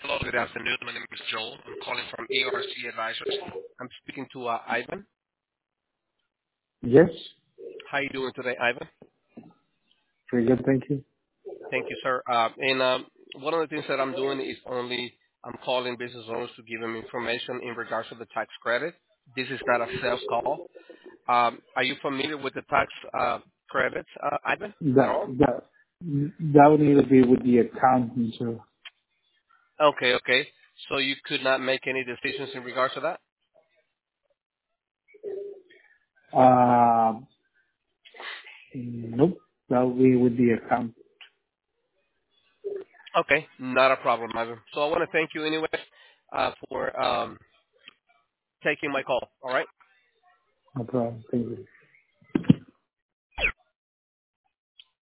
Hello, good afternoon. My name is Joel. I'm calling from ERC Advisors. I'm speaking to Ivan. Yes. How are you doing today, Ivan? Very good. Thank you. Thank you, sir. And one of the things that I'm doing is I'm calling business owners to give them information in regards to the tax credit. This is not a sales call. Are you familiar with the tax credits, Ivan, at That all? that that would need to be with the accountant. So, Okay, okay. So you could not make any decisions in regards to that? uh, nope. That would be with the accountant. Okay, not a problem, Ivan. So I want to thank you anyway for taking my call. All right. No problem. Thank you.